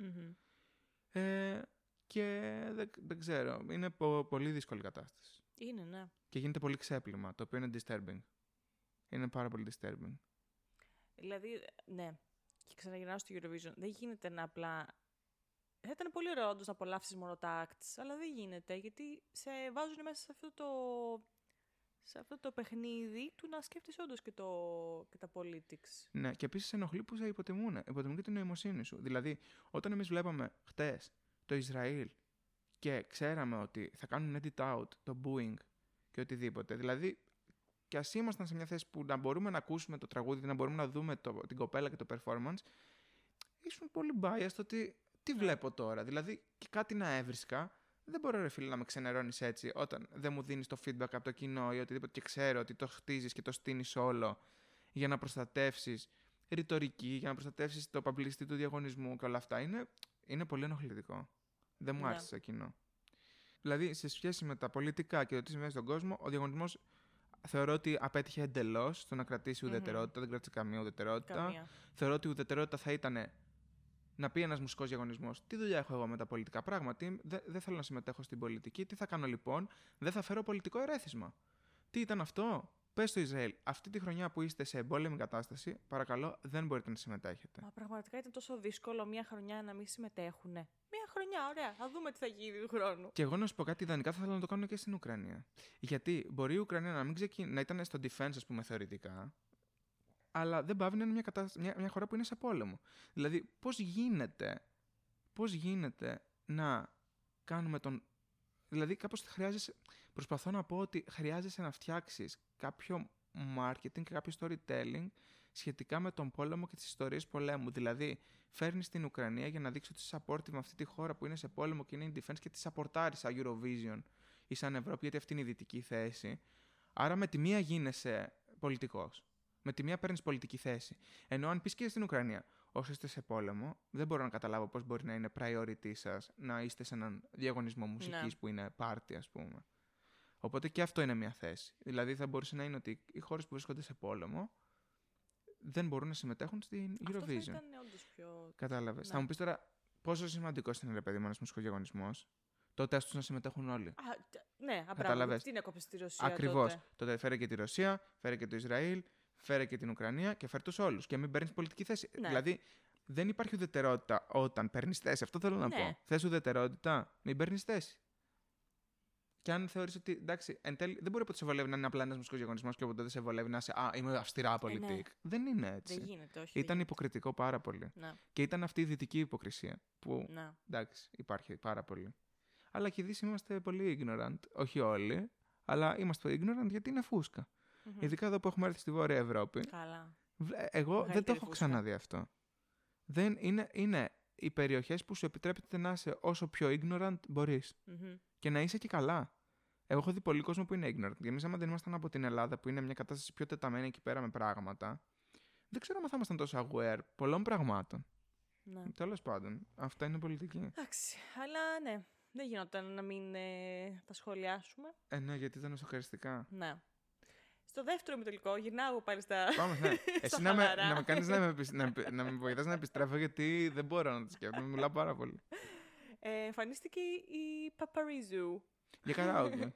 Και δεν ξέρω, είναι πολύ δύσκολη κατάσταση. Είναι, ναι. Και γίνεται πολύ ξέπλυμα, το οποίο είναι disturbing. Είναι πάρα πολύ disturbing. Δηλαδή, ναι. Και ξαναγυρνάω στο Eurovision. Δεν γίνεται να απλά... Θα ήταν πολύ ωραίο όντως να απολαύσεις μόνο τα acts, αλλά δεν γίνεται, γιατί σε βάζουν μέσα σε αυτό το παιχνίδι του να σκέφτεσαι όντως και τα politics. Ναι, και επίσης ενοχλεί που σε υποτιμούν και την νοημοσύνη σου. Δηλαδή, όταν εμείς βλέπαμε χτες το Ισραήλ και ξέραμε ότι θα κάνουν edit out το booing και οτιδήποτε, δηλαδή, και ας ήμασταν σε μια θέση που να μπορούμε να ακούσουμε το τραγούδι, να μπορούμε να δούμε την κοπέλα και το performance, ήσουν πολύ biased ότι τι βλέπω τώρα. Δηλαδή, και κάτι να έβρισκα, δεν μπορώ, ρε φίλε, να με ξενερώνεις έτσι όταν δεν μου δίνεις το feedback από το κοινό ή οτιδήποτε και ξέρω ότι το χτίζεις και το στείνεις όλο για να προστατεύσεις ρητορική, για να προστατεύσεις το publicity του διαγωνισμού και όλα αυτά. Είναι πολύ ενοχλητικό. Δεν μου άρεσε εκείνο. Δηλαδή, σε σχέση με τα πολιτικά και το τι συμβαίνει στον κόσμο, ο διαγωνισμός θεωρώ ότι απέτυχε εντελώς στο να κρατήσει ουδετερότητα, δεν κράτησε καμία ουδετερότητα. Θεωρώ ότι η ουδετερότητα θα ήταν να πει ένας μουσικός διαγωνισμός, τι δουλειά έχω εγώ με τα πολιτικά πράγματα, δεν θέλω να συμμετέχω στην πολιτική, τι θα κάνω λοιπόν, δεν θα φέρω πολιτικό ερέθισμα. Τι ήταν αυτό? Πες στο Ισραήλ, αυτή τη χρονιά που είστε σε εμπόλεμη κατάσταση, παρακαλώ δεν μπορείτε να συμμετέχετε. Μα πραγματικά ήταν τόσο δύσκολο μια χρονιά να μην συμμετέχουν. Μια χρονιά, ωραία, θα δούμε τι θα γίνει του χρόνου. Και εγώ να σου πω κάτι, ιδανικά θα ήθελα να το κάνω και στην Ουκρανία. Γιατί μπορεί η Ουκρανία να ήταν στο defense, ας πούμε, θεωρητικά, αλλά δεν πάβει να είναι μια χώρα που είναι σε πόλεμο. Δηλαδή, πώς γίνεται να κάνουμε τον... Δηλαδή, κάπως χρειάζεσαι... Προσπαθώ να πω ότι χρειάζεσαι να φτιάξεις κάποιο marketing και κάποιο storytelling σχετικά με τον πόλεμο και τις ιστορίες πολέμου. Δηλαδή, φέρνεις την Ουκρανία για να δείξει ότι είσαι supportive με αυτή τη χώρα που είναι σε πόλεμο και είναι in defense και τη supportάρεις σαν Eurovision ή σαν Ευρώπη, γιατί αυτή είναι η δυτική θέση. Άρα, με τη μία γίνεσαι πολιτικός. Με τη μία παίρνεις πολιτική θέση. Ενώ αν πεις και στην Ουκρανία, όσο είστε σε πόλεμο, δεν μπορώ να καταλάβω πώς μπορεί να είναι priority σας να είστε σε έναν διαγωνισμό μουσικής που είναι party, ας πούμε. Οπότε και αυτό είναι μια θέση. Δηλαδή θα μπορούσε να είναι ότι οι χώρες που βρίσκονται σε πόλεμο δεν μπορούν να συμμετέχουν στην Eurovision. Αυτό θα ήταν όντως πιο... Κατάλαβες. Ναι. Θα μου πεις τώρα πόσο σημαντικός είναι, ρε παιδί μου, ένας μουσικός διαγωνισμός. Τότε ας τους να συμμετέχουν όλοι. Ναι, απράγματι. Τι είναι κόψεις στη Ρωσία? Ακριβώς. Τότε φέρε και τη Ρωσία, φέρε και το Ισραήλ, φέρε και την Ουκρανία και φέρ τους όλους. Και μην παίρνεις πολιτική θέση. Ναι. Δηλαδή δεν υπάρχει ουδετερότητα όταν παίρνεις θέση. Αυτό θέλω να πω. Θες ουδετερότητα, μην παίρνεις θέση. Και αν θεωρείς ότι εντάξει, εν τέλει δεν μπορεί να σε βολεύει να είναι απλά ένας μουσικός διαγωνισμός και οπότε δεν σε βολεύει να είσαι είμαι αυστηρά πολιτικ. Ναι. Δεν είναι έτσι. Δεν γίνεται, όχι. Ήταν υποκριτικό πάρα πολύ. Ναι. Και ήταν αυτή η δυτική υποκρισία που ναι. εντάξει, υπάρχει πάρα πολύ. Αλλά και εμείς είμαστε πολύ ignorant. Όχι όλοι, αλλά είμαστε ignorant γιατί είναι φούσκα. Ειδικά εδώ που έχουμε έρθει στη Βόρεια Ευρώπη. Καλά. Εγώ δεν το Μεγαλύτερη έχω φούσκα. ξαναδεί αυτό. Δεν είναι οι περιοχές που σου επιτρέπεται να είσαι όσο πιο ignorant μπορείς. Και να είσαι και καλά. Εγώ έχω δει πολύ κόσμο που είναι ignorant. Και εμείς, άμα δεν ήμασταν από την Ελλάδα, που είναι μια κατάσταση πιο τεταμένη εκεί πέρα με πράγματα, δεν ξέρω αν θα ήμασταν τόσο aware πολλών πραγμάτων. Ναι. Τέλος πάντων, αυτά είναι πολιτική. Εντάξει, αλλά ναι, δεν γινόταν να μην τα σχολιάσουμε. Ναι, γιατί ήταν σοκαριστικά. Ναι. Στο δεύτερο ημιτελικό γυρνάω εγώ πάλι στα. Πάμε, ναι. Εσύ να χαλαρά. με κάνεις να με βοηθάς να επιστρέφω, γιατί δεν μπορώ να το σκέφτομαι. Μιλάω πάρα πολύ. Εμφανίστηκε η Παπαρίζου. Για καράοκε.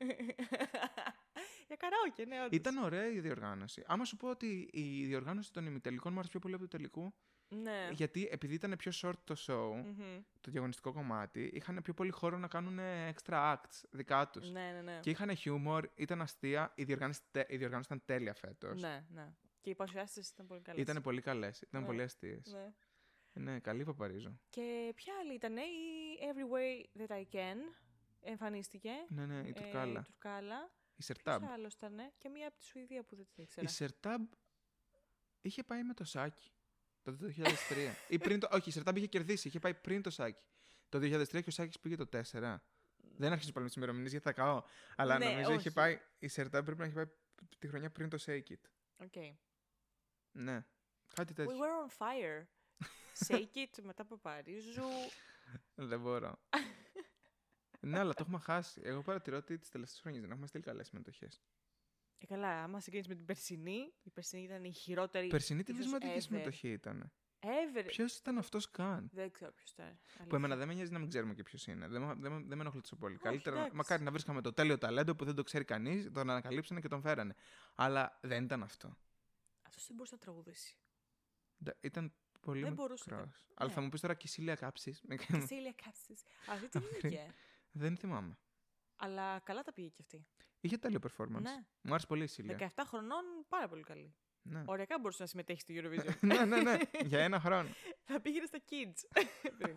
Για καράοκε, ναι, όντως. Ήταν ωραία η διοργάνωση. Άμα σου πω ότι η διοργάνωση των ημιτελικών μου άρεσε πιο πολύ από του τελικού. Ναι. Γιατί επειδή ήταν πιο short το show, Μμμ. το διαγωνιστικό κομμάτι, είχαν πιο πολύ χώρο να κάνουν extra acts δικά τους. Ναι. Και είχαν χιούμορ, ήταν αστεία. Η διοργάνωση ήταν τέλεια φέτος. Ναι. Και οι παρουσιάσεις ήταν πολύ καλές. Ήταν πολύ καλές, ήταν Ναι. πολύ αστείες. Ναι. Ναι, καλή Παπαρίζου. Και ποια άλλη ήταν, η Every Way That I Can εμφανίστηκε. Ναι, η Τουρκάλα. Η Τουρκάλα. Η Σερτάμπ. Ποιος άλλος ήταν, και μία από τη Σουηδία που δεν την ήξερα. Η Σερτάμπ είχε πάει με το Σάκη το 2003. Ή πριν το... Όχι, η Σερτάμπ είχε κερδίσει, είχε πάει πριν το Σάκη. Το 2003 και ο Σάκης πήγε το 4. Δεν αρχίζω πάλι με τις ημερομηνίες γιατί θα καώ. Αλλά Ναι, νομίζω όχι. είχε πάει. Η Σερτάμπ πρέπει να έχει πάει τη χρονιά πριν το Shake It. Okay. Ναι. Κάτι We τέτοιο. were on fire. Shake It, μετά Παπαρίζου. Δεν μπορώ. Ναι, αλλά το έχουμε χάσει. Εγώ παρατηρώ ότι τις τελευταίες χρονιές δεν έχουμε στείλει καλές συμμετοχές. Καλά, άμα συγκρίνεις με την περσινή, η περσινή ήταν η χειρότερη. Περσινή τι ίσως δυσμετοχή ever. συμμετοχή ήταν. Ever. Ποιος ήταν αυτός καν. Δεν ξέρω ποιος ήταν. Που εμένα δεν με νοιάζει να μην ξέρουμε και ποιος είναι. Δεν με ενοχλεί τόσο πολύ. Όχι, Καλύτερα, εντάξει. μακάρι να βρίσκαμε το τέλειο ταλέντο που δεν το ξέρει κανείς, τον ανακαλύψανε και τον φέρανε. Αλλά δεν ήταν αυτό. Αυτός δεν μπορούσε να τραγουδήσει. Ήταν πολύ Δεν μικρός. μπορούσε να- Αλλά ναι. θα μου πεις τώρα και η Σίλια Κάψης. Σίλια Κάψης. Αυτή την είχε. Δεν θυμάμαι. Αλλά καλά τα πήγε κι αυτή. Είχε τέλειο performance. Ναι. Μου άρεσε πολύ η Σίλια. 17 χρονών, πάρα πολύ καλή. Ναι. Ωριακά μπορούσε να συμμετέχει στο Eurovision. ναι. Για ένα χρόνο. Θα πήγαινε στα Kids. Πριν.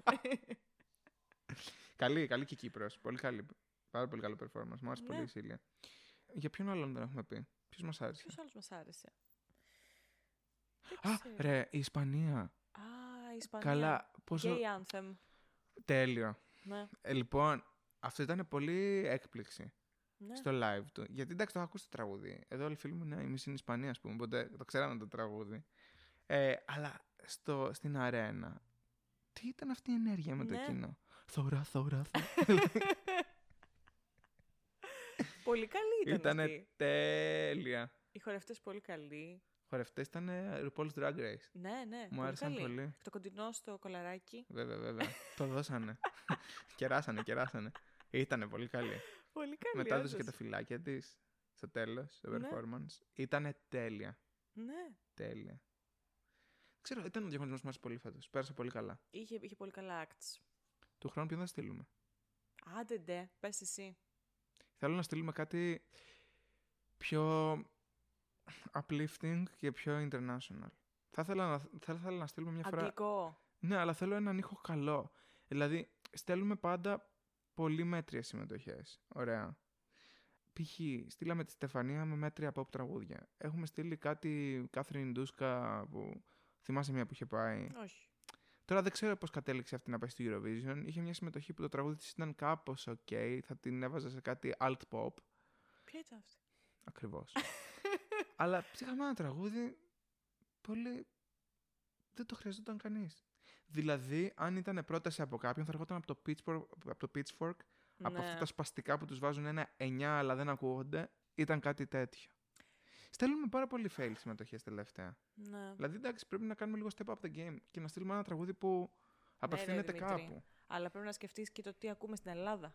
Καλή και η Κύπρος. Πολύ καλή. Πάρα πολύ καλό performance. Μου άρεσε Ναι. πολύ η Σίλια. Για ποιον άλλον δεν έχουμε πει. Ποιος μας άρεσε. Ποιος άλλος μας άρεσε. Α, ρε, η Ισπανία. Α, η Ισπανία. Καλά, πόσο. Gay Anthem. Τέλειο. Ναι. Λοιπόν, αυτό ήταν πολύ έκπληξη Ναι. στο live του. Γιατί εντάξει, το έχω ακούσει το τραγούδι. Εδώ όλοι οι φίλοι μου είναι εμείς είναι Ισπανία, ας πούμε, οπότε το ξέραμε το τραγούδι. Αλλά στην αρένα, τι ήταν αυτή η ενέργεια με το Ναι. κοινό. Θωρά. Πολύ καλή ήταν Ήτανε αυτή. τέλεια. Οι χορευτές πολύ καλοί. Χορευτές ήταν RuPaul's Drag Race. Ναι. Μου άρεσαν καλοί. πολύ. Το κοντινό στο κολαράκι. Βέβαια. Το δώσανε. κεράσανε. Ήτανε πολύ καλή. Πολύ καλή. Μετά έδωσε και όντως. τα φυλάκια της στο τέλος, στο Ναι. performance. Ήτανε τέλεια. Ναι. Τέλεια. Ξέρω, ήταν ο διαγωνισμός μας πολύ φέτος. Πέρασα πολύ καλά. Είχε πολύ καλά acts. Του χρόνου ποιον θα στείλουμε. Άντε ντε, πες εσύ. Θέλω να στείλουμε κάτι πιο uplifting και πιο international. Θα ήθελα να στείλουμε μια φορά. Αγγλικό. Ναι, αλλά θέλω έναν ήχο καλό. Δηλαδή, στέλνουμε πάντα πολύ μέτριες συμμετοχές. Ωραία. Π.χ. στείλαμε τη Στεφανία με μέτρια pop τραγούδια. Έχουμε στείλει κάτι Κάθριν Ντούσκα που θυμάσαι μια που είχε πάει. Όχι. Τώρα δεν ξέρω πώς κατέληξε αυτή να πάει στο Eurovision. Είχε μια συμμετοχή που το τραγούδι της ήταν κάπως ok. Θα την έβαζα σε κάτι alt pop. Ποια ήταν αυτή. Ακριβώς. Αλλά ψήχαμε ένα τραγούδι πολύ... Δεν το χρειαζόταν κανείς. Δηλαδή, αν ήταν πρόταση από κάποιον, θα ερχόταν από το Pitchfork, από αυτά τα σπαστικά που τους βάζουν ένα 9 αλλά δεν ακούγονται, ήταν κάτι τέτοιο. Στέλνουμε πάρα πολύ fail συμμετοχές τελευταία. Ναι. Δηλαδή, εντάξει, πρέπει να κάνουμε λίγο step up the game και να στείλουμε ένα τραγούδι που απευθύνεται Δημήτρη. κάπου. Αλλά πρέπει να σκεφτείς και το τι ακούμε στην Ελλάδα.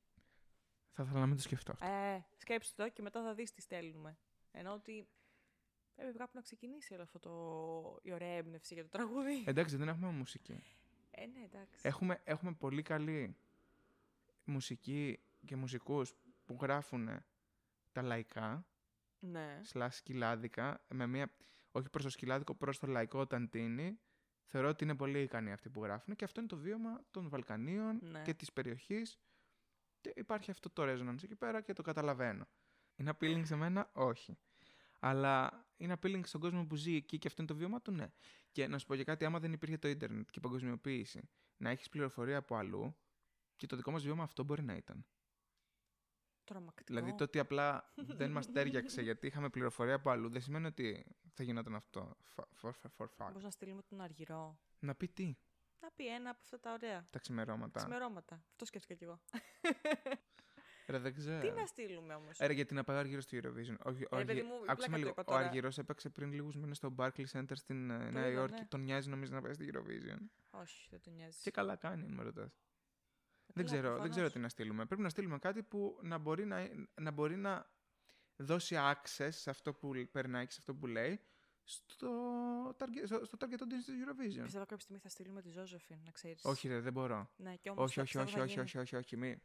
Θα ήθελα να μην το σκεφτώ αυτό. Σκέψου το και μετά θα δεις τι στέλνουμε. Ενώ ότι πρέπει κάπου να ξεκινήσει όλο αυτό η ωραία έμπνευση για το τραγούδι. Εντάξει, δεν έχουμε μουσική. Ναι, εντάξει. Έχουμε πολύ καλή μουσική και μουσικούς που γράφουν τα λαϊκά, Ναι. σκυλάδικα, με μία, όχι προς το σκυλάδικο, προς το λαϊκό ταντίνι. Θεωρώ ότι είναι πολύ ικανοί αυτοί που γράφουν και αυτό είναι το βίωμα των Βαλκανίων Ναι. και της περιοχής. Και υπάρχει αυτό το resonance εκεί πέρα και το καταλαβαίνω. Είναι appealing σε μένα, όχι. Αλλά είναι appealing στον κόσμο που ζει εκεί και αυτό είναι το βίωμα του, ναι. Και να σου πω και κάτι, άμα δεν υπήρχε το ίντερνετ και η παγκοσμιοποίηση, να έχεις πληροφορία από αλλού, και το δικό μας βίωμα αυτό μπορεί να ήταν. Τρομακτικό. Δηλαδή το ότι απλά δεν μας τέριαξε γιατί είχαμε πληροφορία από αλλού, δεν σημαίνει ότι θα γινόταν αυτό. For fact. Πώς να στείλουμε τον Αργυρό. Να πει τι, Να πει ένα από αυτά τα ωραία. τα ξημερώματα. Ξημερώματα. Αυτό σκέφτηκα κι εγώ. Ρε, δεν ξέρω. Τι να στείλουμε όμως. Ρε, γιατί να πάει ο Αργυρός στο Eurovision. Όχι, παιδί μου, άκουσα πλάκα με το λίγο. είπα Ο τώρα. Αργυρός έπαιξε πριν λίγους μήνες στο Barclays Center στην Νέα είδα, Υόρκη. ναι. Τον νοιάζει, νομίζω, να πάει στο Eurovision. Όχι, δεν τον νοιάζει. Και καλά κάνει, αν με ρωτάς. Καλά, Δεν ξέρω προφανώς. τι να στείλουμε. Πρέπει να στείλουμε κάτι που να μπορεί να δώσει access σε αυτό που περνάει και σε αυτό που λέει στο target audience του Eurovision. Πιστεύω κάποια στιγμή θα στείλουμε τη Ζώζεφιν, να ξέρεις. Όχι, ρε, δεν μπορώ. Ναι, και όμως Όχι. Μη.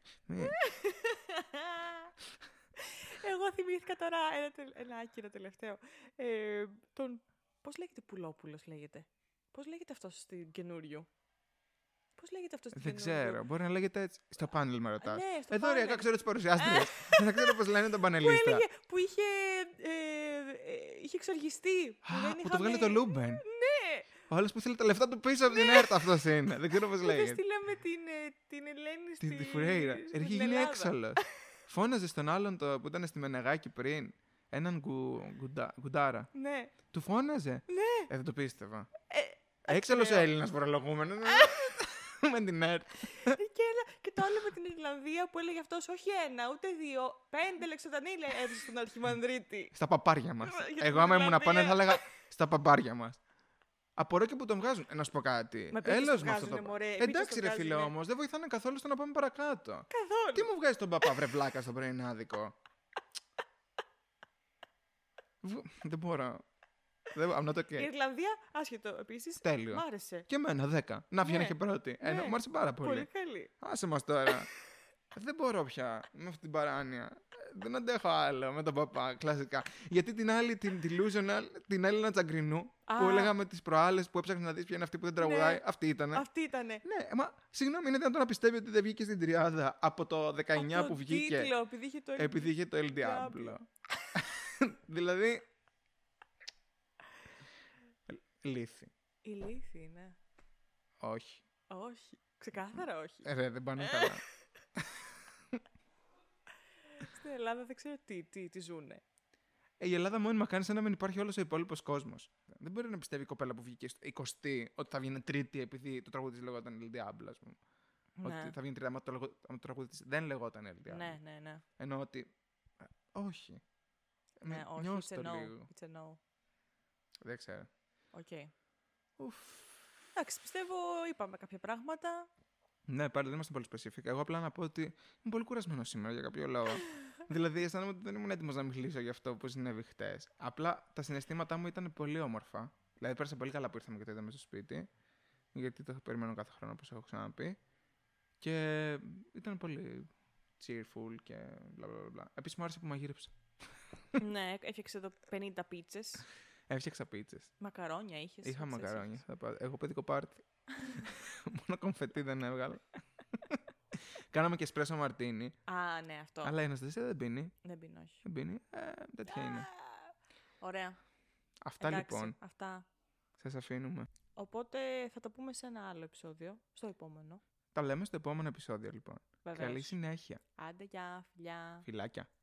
Εγώ θυμήθηκα τώρα ένα άκυρο τελευταίο. Πώς λέγεται Πουλόπουλος λέγεται. Πώς λέγεται αυτός στην καινούριου. Πώς λέγεται αυτός στην Δεν καινούριου. ξέρω. Μπορεί να λέγεται έτσι. Στο πάνελ με ρωτάς. Ναι, στο Εδώ πάνελ. ρε, ξέρω τις παρουσιάστριες. Δεν ξέρω πώς λένε τον Που πανελίστα. που είχε εξοργιστεί. Που το βγάλε το Λούμπεν. Ναι. Ο άλλος που θέλει τα λεφτά του πίσω από την ΕΡΤ, αυτός είναι. Δεν ξέρω πώς Δεν λέγεται. στείλαμε την Ελένη Τη Φουρέιρα. στην Έχει γίνει Ελλάδα. έξαλλος. Φώναζε στον άλλον που ήταν στη Μενεγάκη πριν. Έναν Γκουντάρα. Ναι. Του φώναζε. Ναι. Δεν το πίστευα. Έξαλλος ακραίο. Έλληνας φορολογούμενος. Με την ΕΡΤ. Και το άλλο με την Ιρλανδία που έλεγε αυτός όχι ένα, ούτε δύο, 5 λεξοτανίλια έδωσε στον Αρχιμανδρίτη. Στα παπάρια μας. Για την Εγώ άμα ήμουν Ιρλανδία. απάνω θα έλεγα στα παπάρια μας. Απορώ και που τον βγάζουν. Να σου πω κάτι. Μα πείτε Έλεος το με αυτό βγάζουνε, το. μωρέ, πείτε Εντάξει, το ρε φίλε, βγάζουνε. όμως δεν βοηθάνε καθόλου στο να πάμε παρακάτω. Καθόλου. Τι μου βγάζει τον παπά, βρε βλάκα, στο πρωινάδικο. Δεν μπορώ. I'm not Η okay. Ιρλανδία, άσχετο επίσης, Τέλειο. μ' άρεσε. Και εμένα 10. Να βγαίνει Ναι. και πρώτη. Ναι. Μου άρεσε πάρα Πολύ πολύ. καλή. Άσε μας τώρα. Δεν μπορώ πια με αυτή την παράνοια. Δεν αντέχω άλλο με τον παπά, κλασικά. Γιατί την άλλη, την delusional, την Έλληνα Τσαγκρινού, που έλεγαμε τις προάλλες που έψαχνε να δεις ποια είναι αυτή που δεν τραγουδάει, Ναι. αυτή ήτανε. Αυτή ήτανε. Ναι, μα συγγνώμη, είναι δυνατόν να πιστεύει ότι δεν βγήκε στην τριάδα από το 19 Από που τον βγήκε. τίτλο, επειδή είχε το Επειδή είχε το El Diablo. Δηλαδή. Λύθη. Η λύθη είναι. Όχι. Όχι. Ξεκάθαρα όχι. Ρε, δεν πάνε καλά. Στην Ελλάδα δεν ξέρω τι ζουνε. Η Ελλάδα μόνιμα κάνει σαν να μην υπάρχει όλος ο υπόλοιπος κόσμος. Δεν μπορεί να πιστεύει η κοπέλα που βγήκε στο 20 ότι θα βγει τρίτη επειδή το τραγούδι της λεγόταν El Diablo, ας πούμε. Ναι. Ότι θα βγει τρίτη άμα το τραγούδι της δεν λεγόταν El Diablo. Ναι. Ενώ ότι. Όχι. Ναι, όχι. Νιώστε It's a το no. λίγο. It's a no. Δεν ξέρω. Οκ. Ουφ. Εντάξει, πιστεύω είπαμε κάποια πράγματα. Ναι, πάλι δεν είμαστε πολύ specific. Εγώ απλά να πω ότι είμαι πολύ κουρασμένο σήμερα για κάποιο λόγο. Δηλαδή, αισθάνομαι ότι δεν ήμουν έτοιμος να μιλήσω για αυτό που συνέβη χτες. Απλά τα συναισθήματά μου ήταν πολύ όμορφα. Δηλαδή, πέρασα πολύ καλά που ήρθαμε και το είδαμε στο σπίτι. Γιατί το περιμένω κάθε χρόνο, όπως έχω ξαναπεί. Και ήταν πολύ cheerful και bla bla bla. Επίσης, μου άρεσε που μαγείρεψα. Ναι, έφτιαξε εδώ 50 πίτσες. Έφτιαξα πίτσες. Μακαρόνια είχες. Είχα έτσι, μακαρόνια. Εγώ παιδικό πάρτι. Μόνο κομφετί δεν έβγαλα. Κάναμε και εσπρέσο μαρτίνι. Α, ναι, αυτό. Αλλά η Αναστασία δεν πίνει. Δεν πίνω, όχι. Δεν πίνει. Τέτοια είναι. Ωραία. Αυτά Εντάξει, λοιπόν. Αυτά. Σας αφήνουμε. Οπότε θα τα πούμε σε ένα άλλο επεισόδιο. Στο επόμενο. Τα λέμε στο επόμενο επεισόδιο λοιπόν. Βεβαίως. Καλή συνέχεια. Άντε, γεια, φιλιά. Φιλάκια.